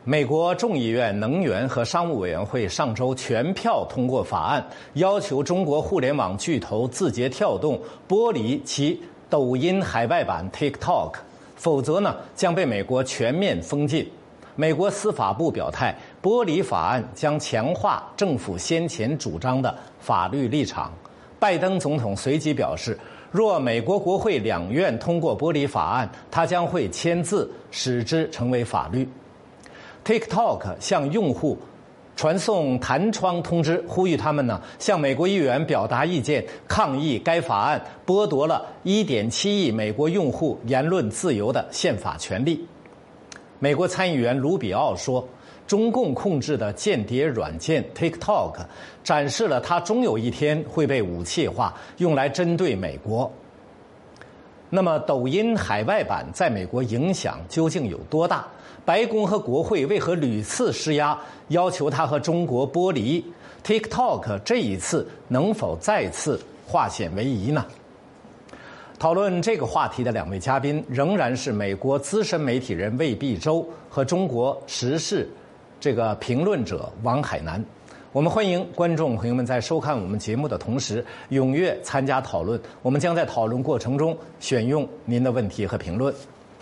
美国众议院能源和商务委员会上周全票通过法案，要求中国互联网巨头字节跳动剥离其抖音海外版 TikTok， 否则将被美国全面封禁。美国司法部表态，剥离法案将强化政府先前主张的法律立场。拜登总统随即表示，若美国国会两院通过剥离法案，他将会签字使之成为法律。TikTok 向用户传送弹窗通知，呼吁他们向美国议员表达意见，抗议该法案剥夺了 1.7 亿美国用户言论自由的宪法权利。美国参议员卢比奥说，中共控制的间谍软件 TikTok 展示了它终有一天会被武器化，用来针对美国。那么抖音海外版在美国影响究竟有多大？白宫和国会为何屡次施压，要求它和中国剥离？ TikTok 这一次能否再次化险为夷呢？讨论这个话题的两位嘉宾仍然是美国资深媒体人魏必洲和中国时事评论者王海南。我们欢迎观众朋友们在收看我们节目的同时踊跃参加讨论，我们将在讨论过程中选用您的问题和评论。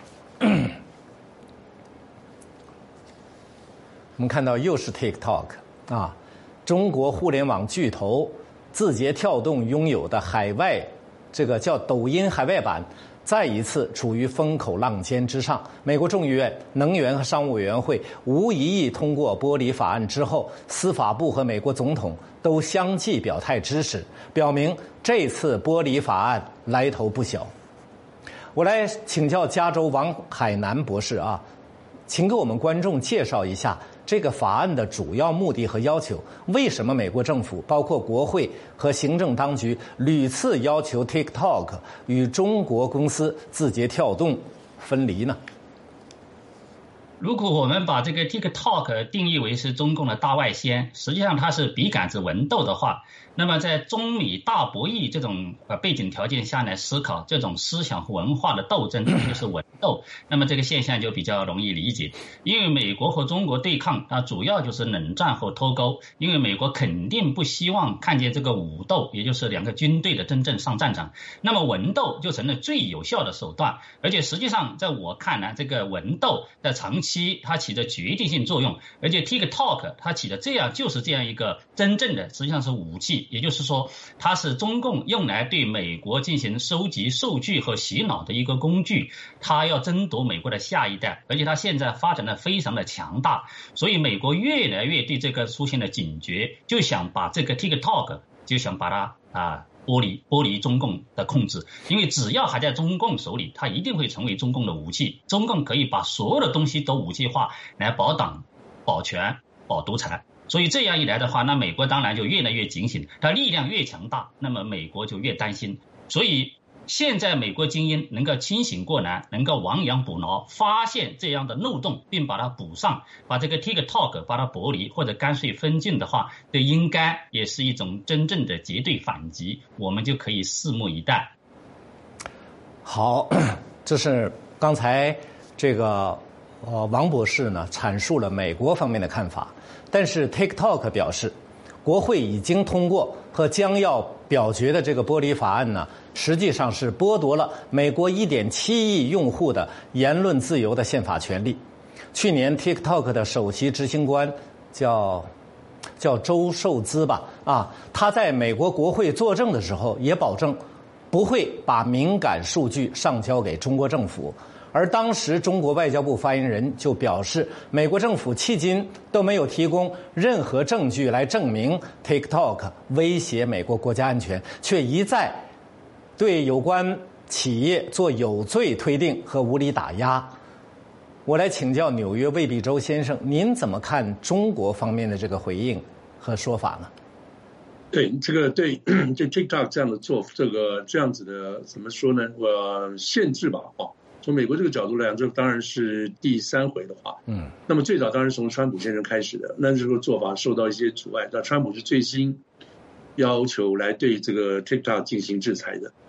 我们看到又是 TikTok 中国互联网巨头字节跳动拥有的海外叫抖音海外版再一次处于风口浪尖之上。美国众议院能源和商务委员会无异议通过剥离法案之后，司法部和美国总统都相继表态支持，表明这次剥离法案来头不小。我来请教加州王海南博士请给我们观众介绍一下这个法案的主要目的和要求，为什么美国政府包括国会和行政当局屡次要求 TikTok 与中国公司字节跳动分离呢？ 如果我们把这个 TikTok 定义为是中共的大外宣，实际上它是笔杆子文斗的话，那么在中美大博弈这种背景条件下来思考这种思想和文化的斗争，就是文斗，那么这个现象就比较容易理解。因为美国和中国对抗主要就是冷战和脱钩，因为美国肯定不希望看见这个武斗，也就是两个军队的真正上战场，那么文斗就成了最有效的手段。而且实际上在我看来，这个文斗在长期它起着决定性作用，而且 TikTok 它起的就是这样一个真正的实际上是武器，也就是说它是中共用来对美国进行收集数据和洗脑的一个工具，它要争夺美国的下一代，而且它现在发展的非常的强大，所以美国越来越对这个出现了警觉，就想把这个 TikTok 就想把它剥离中共的控制，因为只要还在中共手里，它一定会成为中共的武器。中共可以把所有的东西都武器化，来保党、保权、保独裁。所以这样一来的话，那美国当然就越来越警醒，它力量越强大，那么美国就越担心。所以现在美国精英能够清醒过来，能够亡羊补牢，发现这样的漏洞并把它补上，把这个 TikTok 把它剥离或者干脆分禁的话，这应该也是一种真正的绝对反击，我们就可以拭目以待。 好，这是刚才王博士阐述了美国方面的看法，但是 TikTok 表示，国会已经通过和将要表决的这个剥离法案实际上是剥夺了美国 1.7 亿用户的言论自由的宪法权利。去年 TikTok 的首席执行官叫周受资他在美国国会作证的时候也保证不会把敏感数据上交给中国政府。而当时中国外交部发言人就表示，美国政府迄今都没有提供任何证据来证明 TikTok 威胁美国国家安全，却一再对有关企业做有罪推定和无理打压。我来请教纽约魏必洲先生，您怎么看中国方面的这个回应和说法呢？ 对就 TikTok 这样的这样子的怎么说呢？限制吧从美国这个角度来讲，这当然是第3回的话，那么最早当然是从川普先生开始的，那这个做法受到一些阻碍。那川普是最新要求来对这个 TikTok 进行制裁的。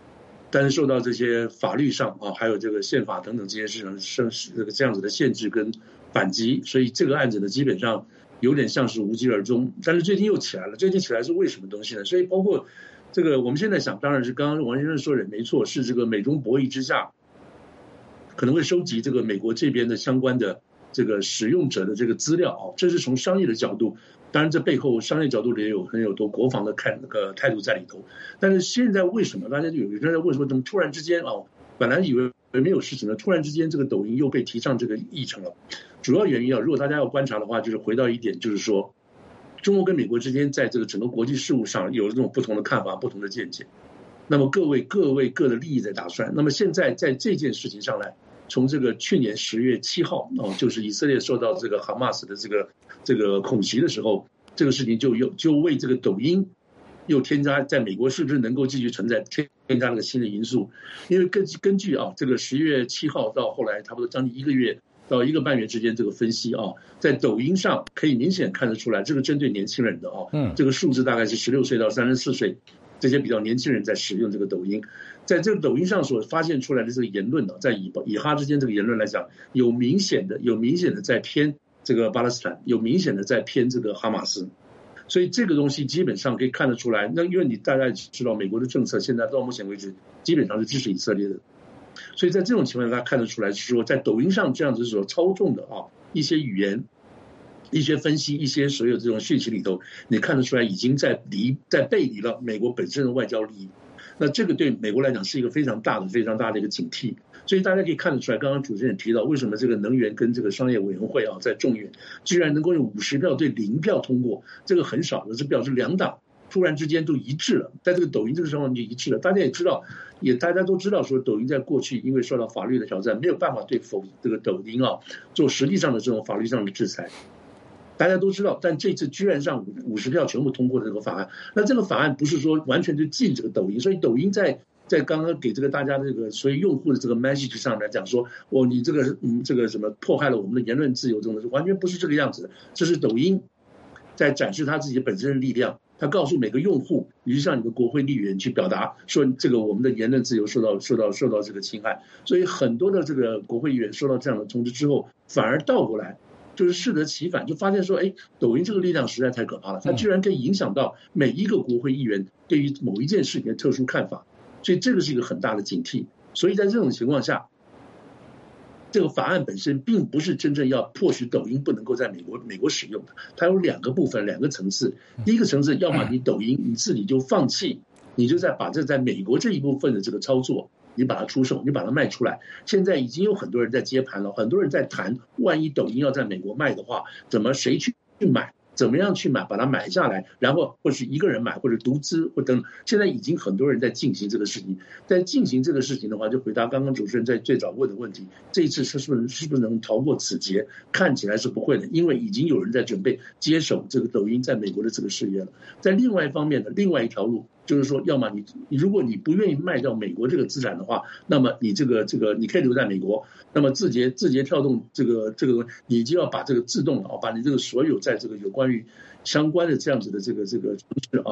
但是受到这些法律上还有这个宪法等等这些事情这样子的限制跟反击，所以这个案子呢基本上有点像是无疾而终。但是最近又起来了，最近起来是为什么东西呢？所以包括这个我们现在想，当然是刚刚王先生说的没错，是这个美中博弈之下可能会收集这个美国这边的相关的这个使用者的这个资料这是从商业的角度。当然，这背后商业角度里很有多国防的态度在里头。但是现在为什么大家就有人在问说，怎么突然之间本来以为没有事情了，突然之间这个抖音又被提上这个议程了？主要原因如果大家要观察的话，就是回到一点，就是说，中国跟美国之间在这个整个国际事务上有这种不同的看法、不同的见解。那么各位各的利益在打算。那么现在在这件事情上来，从这个去年10月7号就是以色列受到这个哈马斯的这个恐袭的时候，这个事情就为这个抖音又添加在美国是不是能够继续存在添加了个新的因素。因为根据这个10月7号到后来差不多将近1个月到1个半月之间这个分析在抖音上可以明显看得出来，这个针对年轻人的这个数字大概是16岁到34岁这些比较年轻人在使用这个抖音。在这个抖音上所发现出来的这个言论在以哈之间这个言论来讲，有明显的在偏这个巴勒斯坦，有明显的在偏这个哈马斯。所以这个东西基本上可以看得出来。那因为大家也知道美国的政策现在到目前为止基本上是支持以色列的，所以在这种情况下大家看得出来是说，在抖音上这样子所操纵的一些语言、一些分析、一些所有这种讯息里头，你看得出来已经在背离了美国本身的外交利益。那这个对美国来讲是一个非常大的一个警惕。所以大家可以看得出来，刚刚主持人也提到，为什么这个能源跟这个商业委员会在众院居然能够用50票对0票通过，这个很少的，这表示2党突然之间都一致了，在这个抖音这个上面就一致了。大家也知道，大家都知道说，抖音在过去因为受到法律的挑战，没有办法对这个抖音做实际上的这种法律上的制裁。大家都知道，但这次居然让50票全部通过这个法案。那这个法案不是说完全就禁这个抖音，所以抖音在刚刚给这个大家这个所以用户的这个 message 上来讲说，你这个什么迫害了我们的言论自由，这种完全不是这个样子的。这是抖音在展示他自己本身的力量，他告诉每个用户，你就像你的国会议员去表达说，这个我们的言论自由受到这个侵害。所以很多的这个国会议员收到这样的通知之后，反而倒过来就是适得其反，就发现说，抖音这个力量实在太可怕了，它居然可以影响到每一个国会议员对于某一件事情的特殊看法，所以这个是一个很大的警惕。所以在这种情况下，这个法案本身并不是真正要迫使抖音不能够在美国使用的，它有2个部分、2个层次。第一个层次，要么你抖音你自己就放弃，你就把这在美国这一部分的这个操作，你把它出售，你把它卖出来。现在已经有很多人在接盘了，很多人在谈，万一抖音要在美国卖的话，谁去买，怎么样去买，把它买下来，然后或是一个人买，或者独资，或等。现在已经很多人在进行这个事情。在进行这个事情的话，就回答刚刚主持人在最早问的问题，这一次是不是能逃过此劫？看起来是不会的，因为已经有人在准备接手这个抖音在美国的这个事业了。在另外一方面的另外一条路，就是说，要么如果你不愿意卖掉美国这个资产的话，那么你这个你可以留在美国。那么字节跳动这个你就要把这个自动把你这个所有在这个有关于相关的这样子的这个这个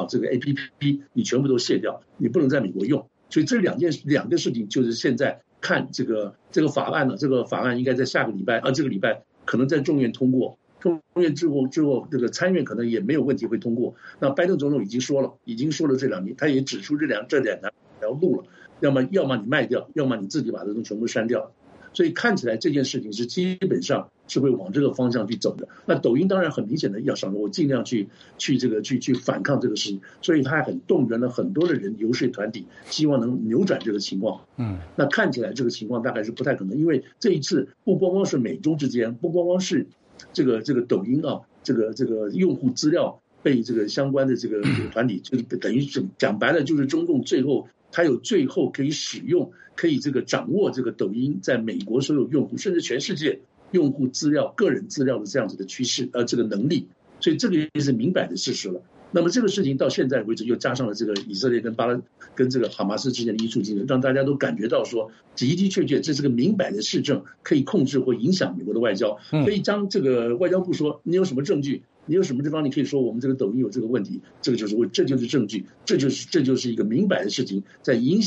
APP 你全部都卸掉，你不能在美国用。所以这两个事情就是现在看这个法案呢，这个法案应该在下个礼拜这个礼拜可能在众院通过。众院之后，这个参院可能也没有问题会通过。那拜登总统已经说了这2年，他也指出这两条路了，要么你卖掉，要么你自己把这东西全部删掉。所以看起来这件事情是基本上是会往这个方向去走的。那抖音当然很明显的要想我尽量去反抗这个事情，所以他还很动员了很多的人游说团体，希望能扭转这个情况。那看起来这个情况大概是不太可能，因为这一次不光光是美中之间，不光光是这个抖音这个用户资料被这个相关的这个团体，就是等于讲白了就是中共最后可以使用，可以这个掌握这个抖音在美国所有用户甚至全世界用户资料、个人资料的这样子的趋势这个能力，所以这个也是明摆的事实了。那么这个事情到现在为止又加上了这个以色列跟这个哈马斯之间的一触即发，让大家都感觉到说的确这是个明摆的事证，可以控制或影响美国的外交。所以当这个外交部说你有什么证据，你有什么地方你可以说我们这个抖音有这个问题，这就是证据，这就是一个明摆的事情，在影响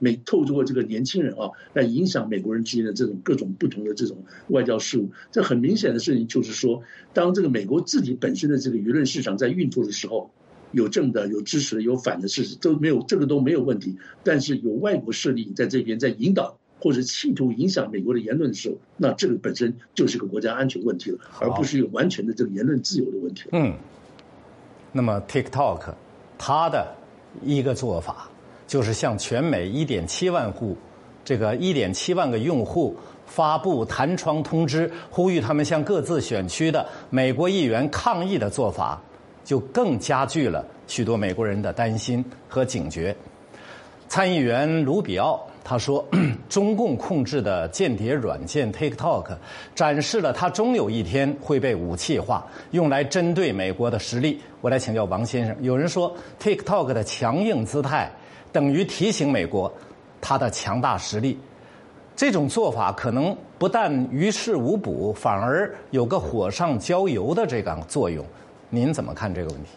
透过这个年轻人来影响美国人之间的这种各种不同的这种外交事务。这很明显的事情就是说，当这个美国自己本身的这个舆论市场在运作的时候，有正的、有支持的、有反的事实都没有，这个都没有问题。但是有外国势力在这边在引导或者企图影响美国的言论的时候，那这个本身就是个国家安全问题了，而不是有完全的这个言论自由的问题。 那么 TikTok 它的一个做法就是向全美1.7万个用户发布弹窗通知，呼吁他们向各自选区的美国议员抗议的做法，就更加剧了许多美国人的担心和警觉。参议员卢比奥他说，中共控制的间谍软件 TikTok 展示了它终有一天会被武器化，用来针对美国的实力。我来请教王先生，有人说 TikTok 的强硬姿态等于提醒美国它的强大实力，这种做法可能不但于事无补，反而有个火上浇油的这个作用。您怎么看这个问题？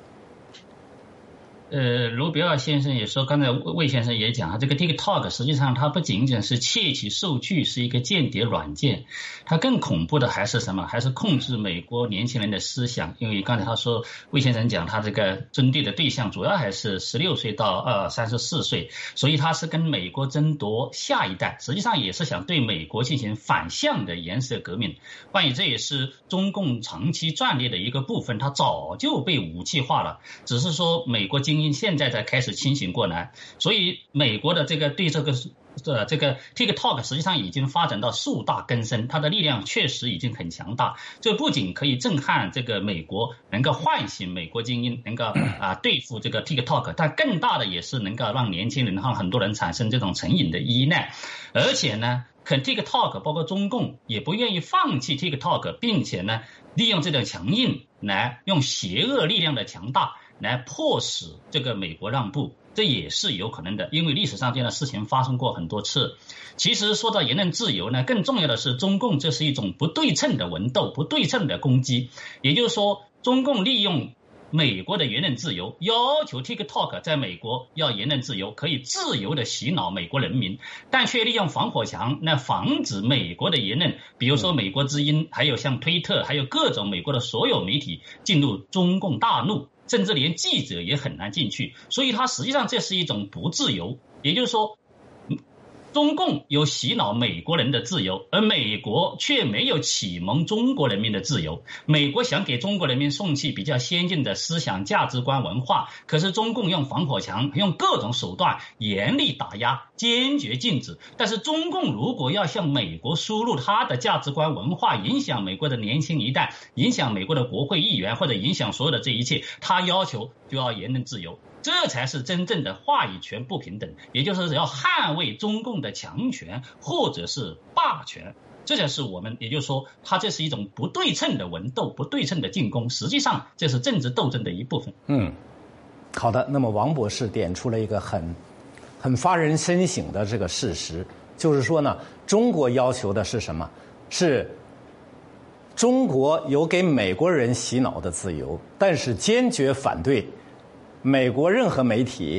卢比奥先生也说，刚才魏先生也讲，这个 TikTok 实际上它不仅仅是窃取数据，是一个间谍软件，它更恐怖的还是什么？还是控制美国年轻人的思想。因为刚才他说，魏先生讲他这个针对的对象主要还是16岁到34岁，所以他是跟美国争夺下一代，实际上也是想对美国进行反向的颜色革命。关于这也是中共长期战略的一个部分，它早就被武器化了，只是说美国精英现在才开始清醒过来，所以美国的这个对这个 TikTok 实际上已经发展到树大根深，它的力量确实已经很强大。这不仅可以震撼这个美国，能够唤醒美国精英，能够对付这个 TikTok， 但更大的也是能够让年轻人和很多人产生这种成瘾的依赖。而且呢，TikTok 包括中共也不愿意放弃 TikTok， 并且呢，利用这种强硬来用邪恶力量的强大来迫使这个美国让步，这也是有可能的，因为历史上这样的事情发生过很多次。其实说到言论自由呢，更重要的是中共这是一种不对称的文斗，不对称的攻击。也就是说，中共利用美国的言论自由，要求 TikTok 在美国要言论自由，可以自由的洗脑美国人民，但却利用防火墙来防止美国的言论，比如说美国之音，还有像推特，还有各种美国的所有媒体进入中共大陆，甚至连记者也很难进去。所以它实际上这是一种不自由，也就是说中共有洗脑美国人的自由，而美国却没有启蒙中国人民的自由。美国想给中国人民送去比较先进的思想价值观文化，可是中共用防火墙，用各种手段严厉打压，坚决禁止。但是中共如果要向美国输入他的价值观文化，影响美国的年轻一代，影响美国的国会议员，或者影响所有的这一切，他要求就要言论自由。这才是真正的话语权不平等，也就是要捍卫中共的强权或者是霸权。这才是我们，也就是说，它这是一种不对称的文斗，不对称的进攻，实际上这是政治斗争的一部分。 好的。那么王博士点出了一个很发人深省的这个事实，就是说呢，中国要求的是什么？是中国有给美国人洗脑的自由，但是坚决反对美国任何媒体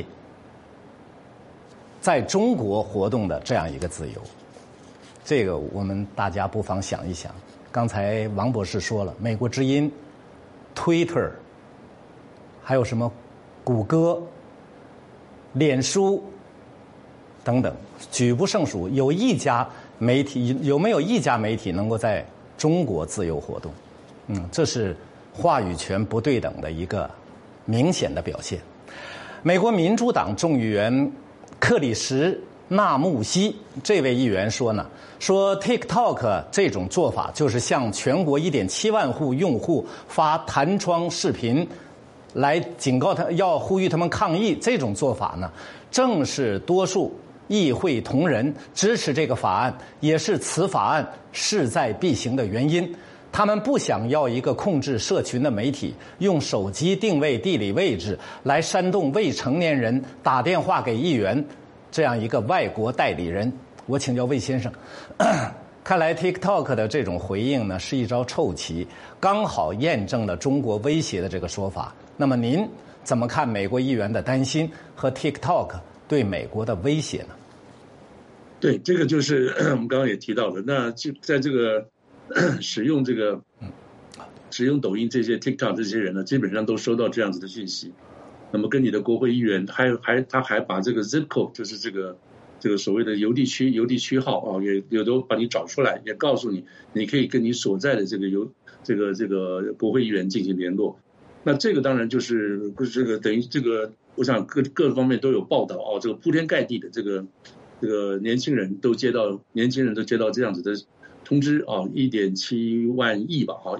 在中国活动的这样一个自由。这个我们大家不妨想一想，刚才王博士说了，美国之音、Twitter， 还有什么谷歌、脸书等等，举不胜数。有没有一家媒体能够在中国自由活动？这是话语权不对等的一个明显的表现。美国民主党众议员克里什纳穆西这位议员说TikTok 这种做法就是向全国1.7万户用户发弹窗视频，来警告他，要呼吁他们抗议。这种做法呢，正是多数议会同仁支持这个法案，也是此法案势在必行的原因。他们不想要一个控制社群的媒体，用手机定位地理位置来煽动未成年人打电话给议员这样一个外国代理人。我请教魏先生，看来 TikTok 的这种回应呢，是一招臭棋，刚好验证了中国威胁的这个说法。那么您怎么看美国议员的担心和 TikTok 对美国的威胁呢？ 对，这个就是我们刚刚也提到的。那就在这个使用抖音这些 TikTok 这些人呢，基本上都收到这样子的讯息。那么跟你的国会议员，他还把这个 zip code， 就是这个所谓的邮递区号啊，也都把你找出来，也告诉你，你可以跟你所在的这个国会议员进行联络。那这个当然就是这个等于这个，我想各方面都有报道啊，这个铺天盖地的这个年轻人都接到这样子的通知啊，1.7万亿吧，啊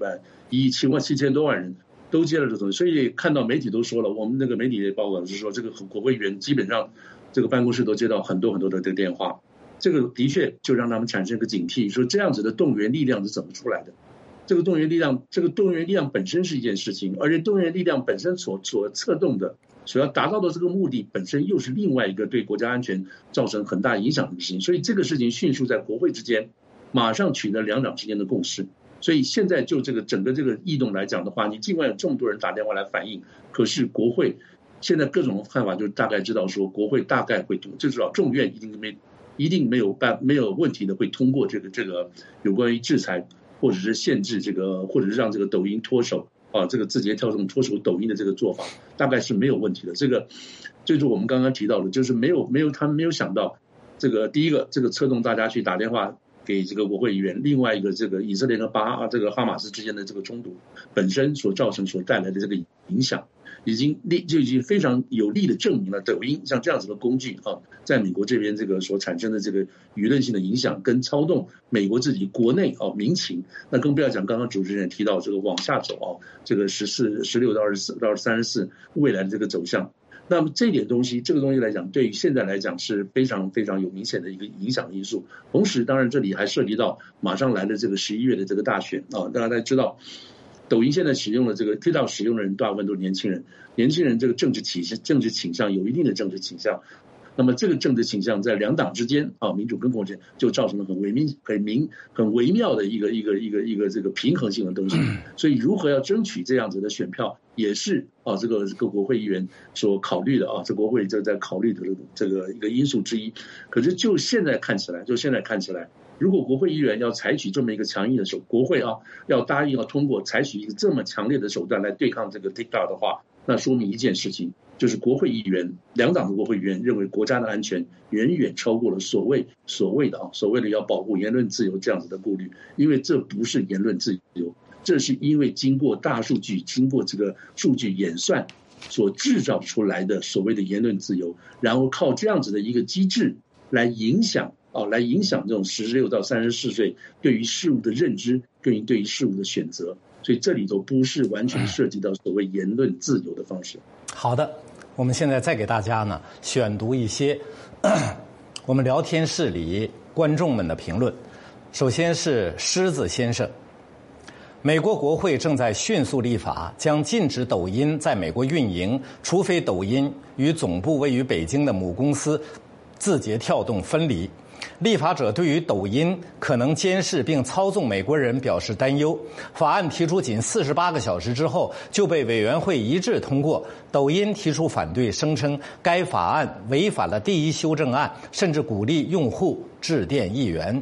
，17007000多万人都接了这东西，所以看到媒体都说了，我们那个媒体的报道是说，这个国会议员基本上这个办公室都接到很多的这个电话，这个的确就让他们产生一个警惕，说这样子的动员力量是怎么出来的？这个动员力量本身是一件事情，而且动员力量本身所策动的、所要达到的这个目的本身又是另外一个对国家安全造成很大影响的事情，所以这个事情迅速在国会之间马上取得两党之间的共识。所以现在就这个整个这个异动来讲的话，你尽管有这么多人打电话来反映，可是国会现在各种看法就大概知道说，国会大概会通，至少众院一定没有问题的会通过这个有关于制裁或者是限制这个，或者是让这个抖音脱手啊，这个字节跳动脱手抖音的这个做法，大概是没有问题的。这个就是我们刚刚提到的，就是他们没有想到这个第一个这个策动大家去打电话给这个国会议员，另外一个这个以色列和这个哈马斯之间的这个冲突本身所带来的这个影响，已经非常有力的证明了抖音像这样子的工具啊，在美国这边这个所产生的这个舆论性的影响跟操纵美国自己国内啊民情，那更不要讲刚刚主持人提到这个往下走啊，这个16到24到34未来的这个走向。那么这个东西来讲，对于现在来讲是非常非常有明显的一个影响因素。同时，当然这里还涉及到马上来的这个11月的这个大选啊，大家知道，抖音现在使用的这个 TikTok 使用的人大部分都是年轻人这个政治倾向有一定的政治倾向。那么这个政治倾向在两党之间啊，民主跟共和就造成了很微妙的一个这个平衡性的东西。所以如何要争取这样子的选票，也是啊这个国会议员所考虑的啊，这国会就在考虑的这个一个因素之一。可是就现在看起来，如果国会议员要采取这么一个强硬的国会啊要答应要通过采取一个这么强烈的手段来对抗这个 TikTok 的话，那说明一件事情，就是国会议员两党的国会议员认为国家的安全远远超过了所谓的要保护言论自由这样子的顾虑，因为这不是言论自由，这是因为经过大数据、经过这个数据演算所制造出来的所谓的言论自由，然后靠这样子的一个机制来影响这种16到34岁对于事物的认知，对于事物的选择。所以这里头不是完全涉及到所谓言论自由的方式。 好的，我们现在再给大家呢选读一些我们聊天室里观众们的评论。首先是狮子先生，美国国会正在迅速立法，将禁止抖音在美国运营，除非抖音与总部位于北京的母公司字节跳动分离。立法者对于抖音可能监视并操纵美国人表示担忧。法案提出仅48个小时之后就被委员会一致通过。抖音提出反对，声称该法案违反了第一修正案，甚至鼓励用户致电议员。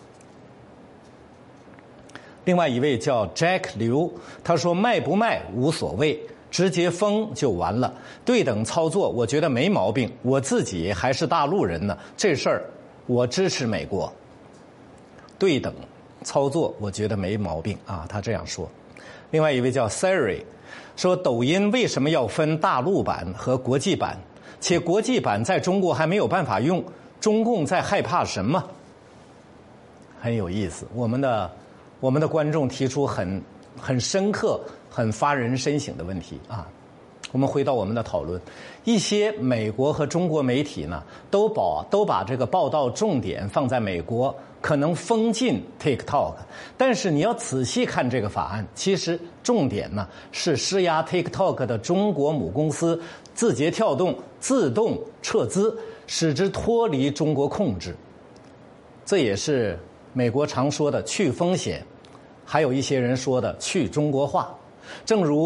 另外一位叫 Jack 刘，他说卖不卖无所谓，直接封就完了。对等操作我觉得没毛病，我自己还是大陆人呢，这事儿我支持美国。对等操作我觉得没毛病啊，他这样说。另外一位叫 Siri 说，抖音为什么要分大陆版和国际版，且国际版在中国还没有办法用，中共在害怕什么？很有意思，我们的观众提出很深刻、很发人深省的问题啊。我们回到我们的讨论，一些美国和中国媒体呢，都把这个报道重点放在美国可能封禁 TikTok， 但是你要仔细看这个法案，其实重点呢是施压 TikTok 的中国母公司字节跳动自动撤资，使之脱离中国控制。这也是美国常说的去风险，还有一些人说的去中国化。正如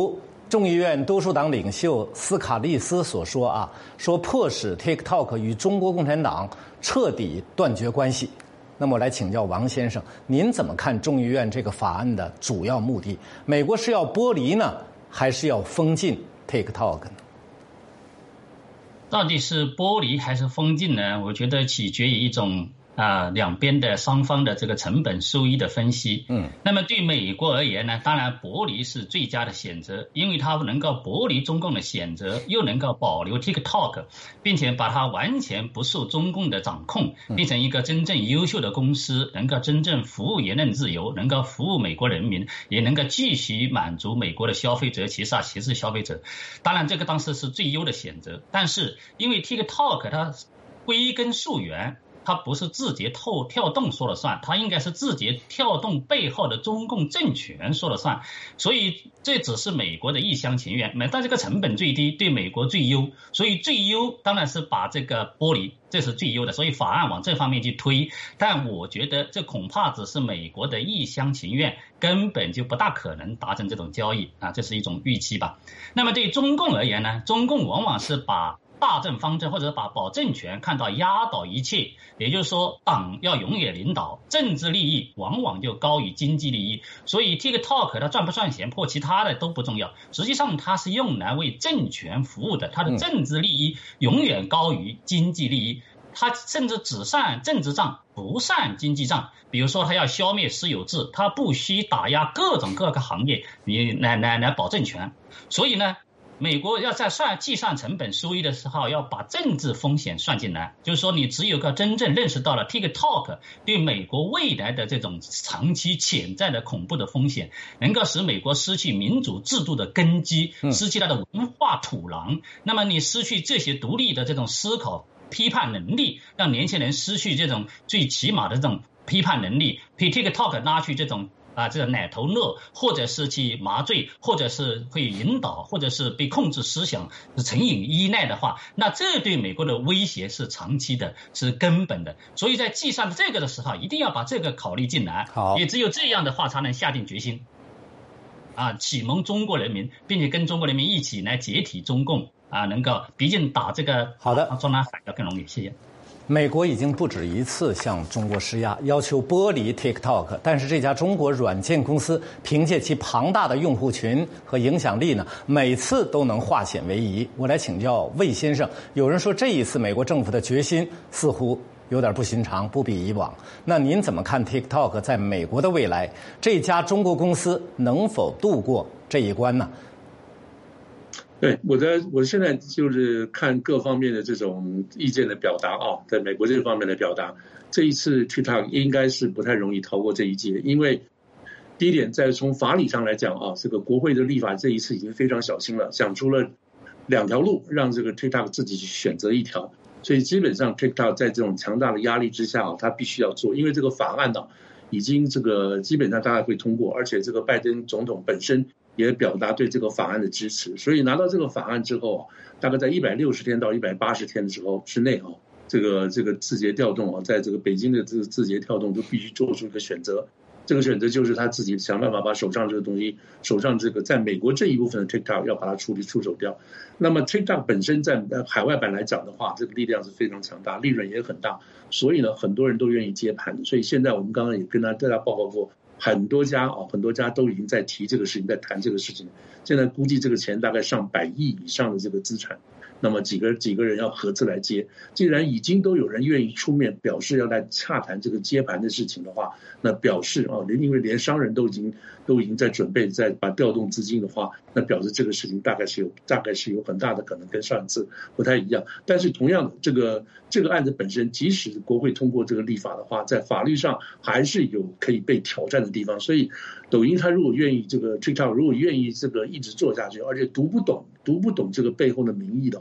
众议院多数党领袖斯卡利斯所说说迫使 TikTok 与中国共产党彻底断绝关系。那么我来请教王先生，您怎么看众议院这个法案的主要目的？美国是要剥离呢，还是要封禁 TikTok 呢？ 到底是剥离还是封禁呢？我觉得取决于一种两边的双方的这个成本收益的分析。那么对美国而言呢，当然剥离是最佳的选择，因为它能够剥离中共的选择，又能够保留 TikTok， 并且把它完全不受中共的掌控，变成一个真正优秀的公司，能够真正服务言论自由，能够服务美国人民，也能够继续满足美国的消费者，其实消费者。当然这个当时是最优的选择，但是因为 TikTok 它归根溯源，它不是字节跳动说了算，它应该是字节跳动背后的中共政权说了算，所以这只是美国的一厢情愿，但这个成本最低，对美国最优，所以最优当然是把这个剥离，这是最优的，所以法案往这方面去推，但我觉得这恐怕只是美国的一厢情愿，根本就不大可能达成这种交易这是一种预期吧。那么对中共而言呢，中共往往是把大政方针或者把保政权看到压倒一切，也就是说党要永远领导，政治利益往往就高于经济利益，所以 TikTok 它赚不赚钱或其他的都不重要，实际上它是用来为政权服务的，它的政治利益永远高于经济利益，他甚至只算政治账不算经济账，比如说他要消灭私有制，他不惜打压各个行业，你来保政权，所以呢美国要在计算成本收益的时候，要把政治风险算进来，就是说你只有个真正认识到了 TikTok 对美国未来的这种长期潜在的恐怖的风险，能够使美国失去民主制度的根基，失去它的文化土壤，那么你失去这些独立的这种思考批判能力，让年轻人失去这种最起码的这种批判能力，被 TikTok 拉去这种这个奶头乐，或者是去麻醉，或者是会引导，或者是被控制思想成瘾依赖的话，那这对美国的威胁是长期的，是根本的，所以在计算这个的时候一定要把这个考虑进来，也只有这样的话才能下定决心启蒙中国人民，并且跟中国人民一起来解体中共能够毕竟打这个中南海要更容易。谢谢。 美国已经不止一次向中国施压，要求剥离 TikTok， 但是这家中国软件公司凭借其庞大的用户群和影响力呢，每次都能化险为夷。我来请教魏先生，有人说这一次美国政府的决心似乎有点不寻常，不比以往。那您怎么看 TikTok 在美国的未来？这家中国公司能否度过这一关呢？ 对，我现在就是看各方面的这种意见的表达在美国这方面的表达，这一次 TikTok 应该是不太容易逃过这一劫，因为第一点，在从法理上来讲这个国会的立法这一次已经非常小心了，想出了2条路，让这个 TikTok 自己去选择一条，所以基本上 TikTok 在这种强大的压力之下他必须要做，因为这个法案已经这个基本上大概会通过，而且这个拜登总统本身也表达对这个法案的支持，所以拿到这个法案之后大概在160天到180天的时候之内这个字节跳动在这个北京的这个字节跳动就必须做出一个选择，这个选择就是他自己想办法把手上这个东西，手上这个在美国这一部分的 TikTok 要把它出手掉。那么 TikTok 本身在海外版来讲的话，这个力量是非常强大，利润也很大，所以呢很多人都愿意接盘，所以现在我们刚刚也跟大家报告过，很多家都已经在提这个事情，在谈这个事情。现在估计这个钱大概上100亿以上的这个资产，那么几个人要合资来接。既然已经都有人愿意出面表示要来洽谈这个接盘的事情的话，那表示因为连商人都已经在准备在把调动资金的话，那表示这个事情大概是有很大的可能跟上一次不太一样。但是同样的这个案子本身，即使国会通过这个立法的话，在法律上还是有可以被挑战的地方。所以抖音它如果愿意这个 TikTok 如果愿意这个一直做下去，而且读不懂这个背后的民意的话，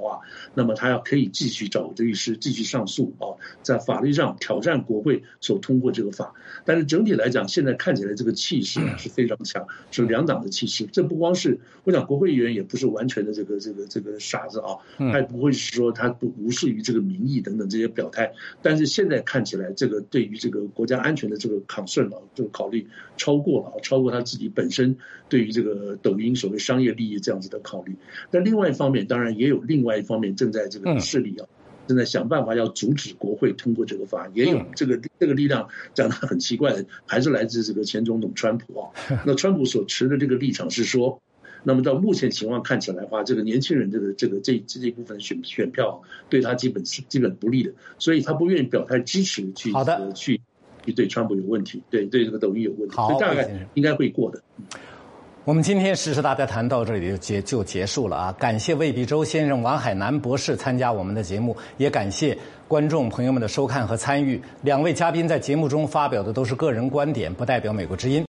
话，那么他可以继续找律师继续上诉在法律上挑战国会所通过这个法。但是整体来讲，现在看起来这个气势是非常强，是两党的气势。这不光是我想，国会议员也不是完全的这个傻子他也不会是说他不无视于这个民意等等这些表态。但是现在看起来，这个对于这个国家安全的这个 concern 这个考虑超过他自己本身对于这个抖音所谓商业利益这样子的考虑。但另外一方面，当然也有另外一方面正在这个势力正在想办法要阻止国会通过这个法案，也有这个力量讲得很奇怪的，还是来自这个前总统川普那川普所持的这个立场是说，那么到目前情况看起来的话，这个年轻人这一部分选票对他基本不利的，所以他不愿意表态支持去对川普有问题，对这个抖音有问题，所以大概应该会过的。 我们今天时事大家谈到这里就结束了感谢魏必洲先生、王海南博士参加我们的节目，也感谢观众朋友们的收看和参与。两位嘉宾在节目中发表的都是个人观点，不代表美国之音。